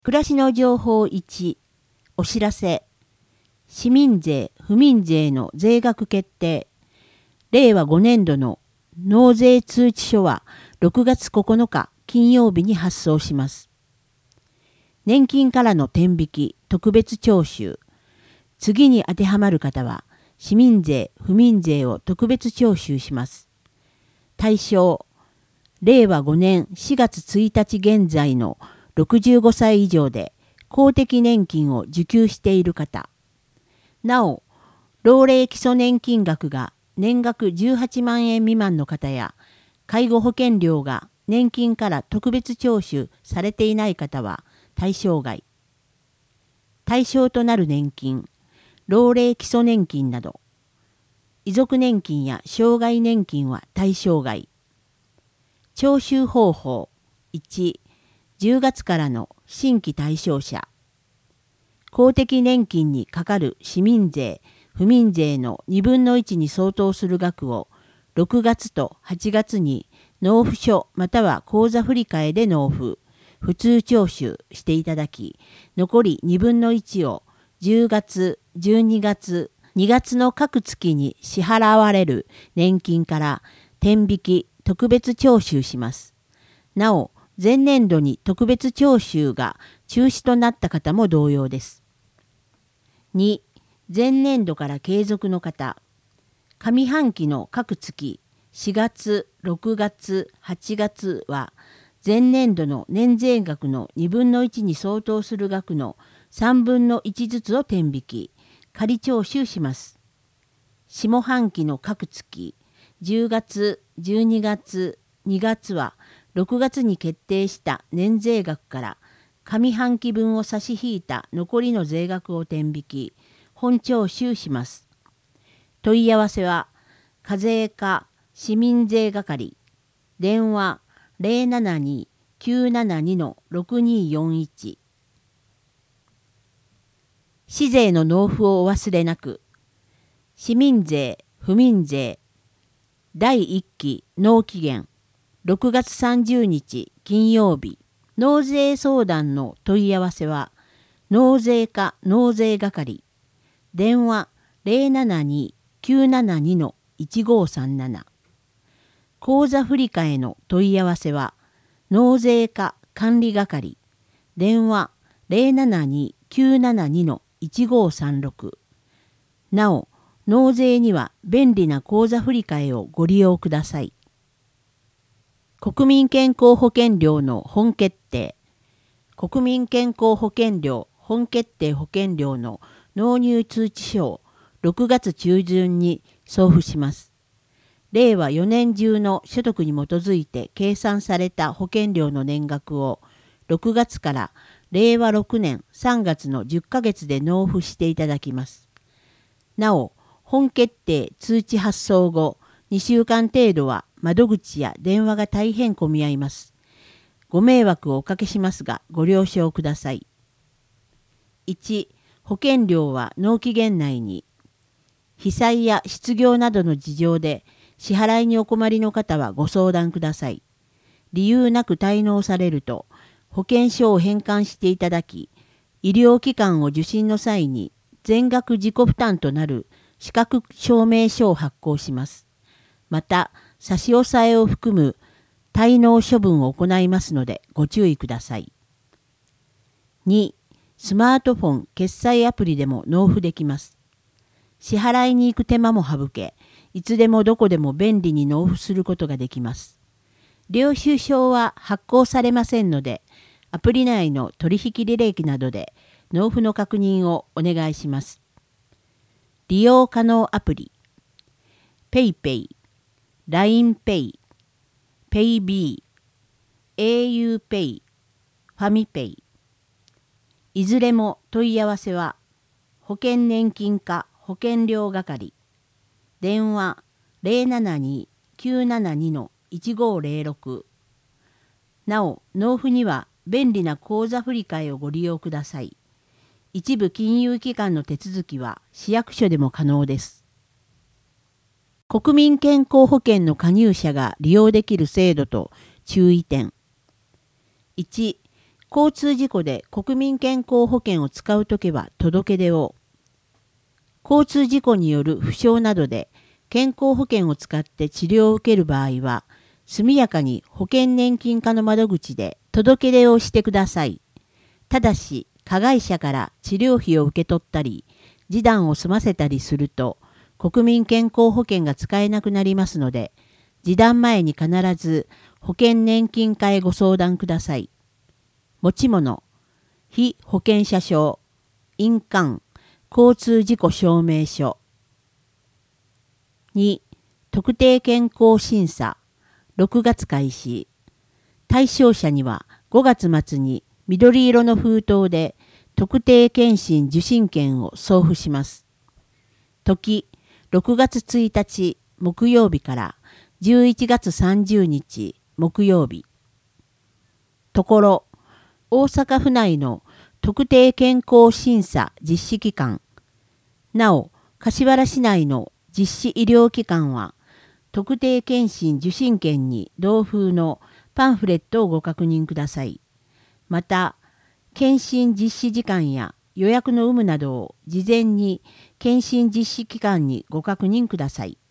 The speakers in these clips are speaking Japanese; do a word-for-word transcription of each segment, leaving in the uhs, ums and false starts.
暮らしの情報いち、お知らせ。市民税・府民税の税額決定。れいわごねんどの納税通知書はろくがつここのか金曜日に発送します。年金からの天引き・特別徴収。次に当てはまる方は、市民税・府民税を特別徴収します。対象、れいわごねんしがつついたち現在のろくじゅうごさい以上で公的年金を受給している方。なお、老齢基礎年金額が年額じゅうはちまんえん未満の方や、介護保険料が年金から特別徴収されていない方は対象外。対象となる年金、老齢基礎年金など、遺族年金や障害年金は対象外。徴収方法いち、じゅうがつからの新規対象者。公的年金にかかる市民税・府民税のにぶんのいちに相当する額をろくがつとはちがつに納付書または口座振替で納付、普通徴収していただき、残りにぶんのいちをじゅうがつ、じゅうにがつ、にがつの各月に支払われる年金から天引き・特別徴収します。なお、前年度に特別徴収が中止となった方も同様です。に、前年度から継続の方。上半期の各月しがつ、ろくがつ、はちがつは前年度の年税額のにぶんのいちに相当する額のさんぶんのいちずつを天引き、仮徴収します。下半期の各月じゅうがつ、じゅうにがつ、にがつはろくがつに決定した年税額から上半期分を差し引いた残りの税額を天引き、本徴収します。問い合わせは、課税課市民税係、電話 ゼロななに きゅうななに ろくにーよんいち。市税の納付をお忘れなく。市民税・府民税だいいっき納期限ろくがつさんじゅうにち金曜日。納税相談の問い合わせは、納税課納税係、電話 ゼロななに きゅうななに いちごさんなな。口座振替の問い合わせは、納税課管理係、電話 ゼロななに きゅうななに いちごさんろく。なお、納税には便利な口座振替をご利用ください。国民健康保険料の本決定。国民健康保険料本決定保険料の納入通知書をろくがつちゅうじゅんに送付します。れいわよねん中の所得に基づいて計算された保険料の年額をろくがつかられいわろくねんさんがつのじゅっかげつで納付していただきます。なお、本決定通知発送後にしゅうかん程度は窓口や電話が大変混み合います。ご迷惑をおかけしますがご了承ください。いち、保険料は納期限内に。被災や失業などの事情で支払いにお困りの方はご相談ください。理由なく滞納されると保険証を返還していただき、医療機関を受診の際に全額自己負担となる資格証明書を発行します。また、差し押さえを含む滞納処分を行いますのでご注意ください。に、スマートフォン決済アプリでも納付できます。支払いに行く手間も省け、いつでもどこでも便利に納付することができます。領収書は発行されませんので、アプリ内の取引履歴などで納付の確認をお願いします。利用可能アプリ、PayPay、ラインペイ、PayB、auPay、ファミペイ。いずれも問い合わせは、保険年金課保険料係、電話 ゼロななに きゅうななに いちごゼロろく。なお、納付には便利な口座振替をご利用ください。一部金融機関の手続きは市役所でも可能です。国民健康保険の加入者が利用できる制度と注意点。いち、 交通事故で国民健康保険を使うときは届け出を。交通事故による負傷などで健康保険を使って治療を受ける場合は、速やかに保険年金課の窓口で届け出をしてください。ただし、加害者から治療費を受け取ったり、示談を済ませたりすると、国民健康保険が使えなくなりますので、示談前に必ず保険年金課へご相談ください。持ち物、被保険者証、印鑑、交通事故証明書。に、特定健康審査、ろくがつ開始。対象者にはごがつ末に緑色の封筒で特定健診受診券を送付します。時、ろくがつついたち木曜日からじゅういちがつさんじゅうにち木曜日。ところ、大阪府内の特定健康審査実施機関、なお、柏原市内の実施医療機関は、特定健診受診券に同封のパンフレットをご確認ください。また、健診実施時間や予約の有無などを事前に健診実施機関にご確認ください。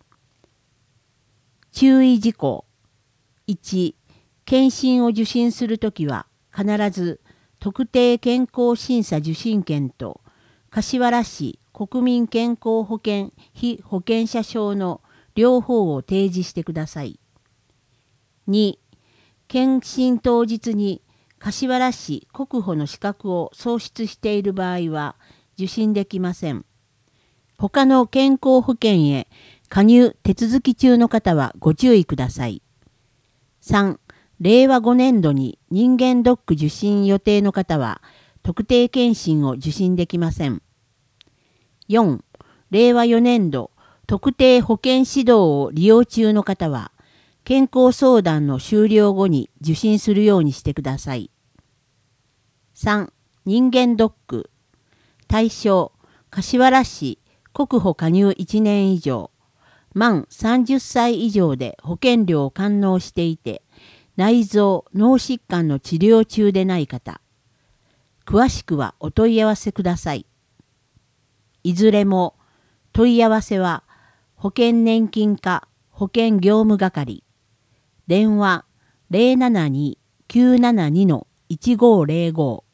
注意事項。いち、健診を受診するときは必ず特定健康審査受診券と柏原市国民健康保険被保険者証の両方を提示してください。に、健診当日に柏原市国保の資格を喪失している場合は受診できません。他の健康保険へ加入手続き中の方はご注意ください。さん、れいわごねんどに人間ドック受診予定の方は特定健診を受診できません。よん、れいわよねんど特定保険指導を利用中の方は健康相談の終了後に受診するようにしてください。さん、人間ドック。対象、柏原市国保加入いちねん以上、満さんじゅっさい以上で保険料を完納していて、内臓・脳疾患の治療中でない方。詳しくはお問い合わせください。いずれも問い合わせは保険年金課保険業務係。電話 ゼロななに きゅうななに いちごーゼロご